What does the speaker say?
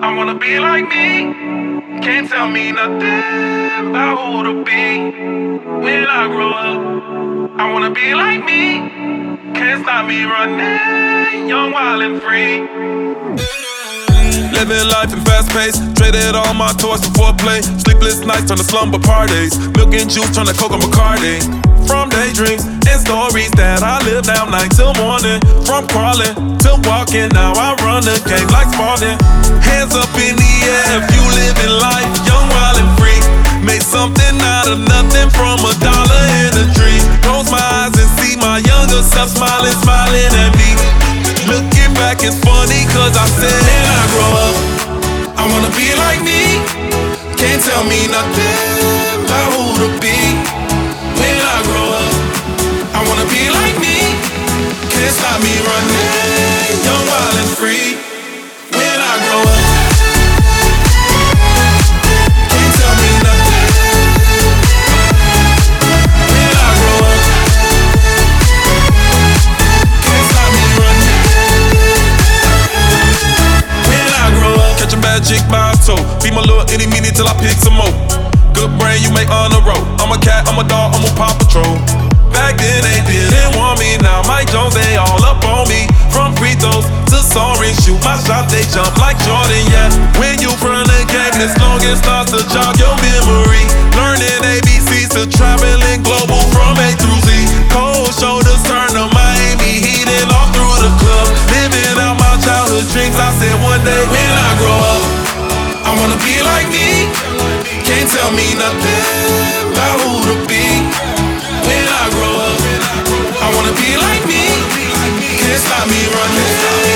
I wanna be like me. Can't tell me nothing about who to be when I grow up. I wanna be like me. Can't stop me running, young, wild, and free. Living life in fast pace, traded all my toys for foreplay. Sleepless nights turn to slumber parties. Milk and juice turn to Coca McCartney. From daydreams and stories that I live now night till morning. From crawling to walking, now I run the game like Spartan. Hands up in the air if you living life young, wild, and free. Make something out of nothing from $1 in a dream. Close my eyes and see my younger self smiling, smiling at me. Looking back it's funny cause I said when I grow up I wanna be like me. Can't tell me nothing about who to be when I grow up. I wanna be like me. Can't stop me running, young, wild, and free when I grow up. Can't tell me nothing when I grow up. Can't stop me running when I grow up. Catch a bad chick by a toe. Be my little itty meeny till I pick some more. Good brain, you make on the road. I'm a cat, I'm a dog, I'm on Paw Patrol. Back then they didn't want me, now Mike Jones, they all up on me. From free throws to soaring, shoot my shot, they jump like Jordan, yeah. When you run the game, this long it starts to jog your memory. Learning ABCs to traveling global from A through Z. Cold shoulders turn to Miami Heat and all through the club. Living out my childhood dreams, I said one day when I grow up I wanna be like me. Can't tell me nothing about who to be when I grow up. I wanna be like me. Can't stop me running.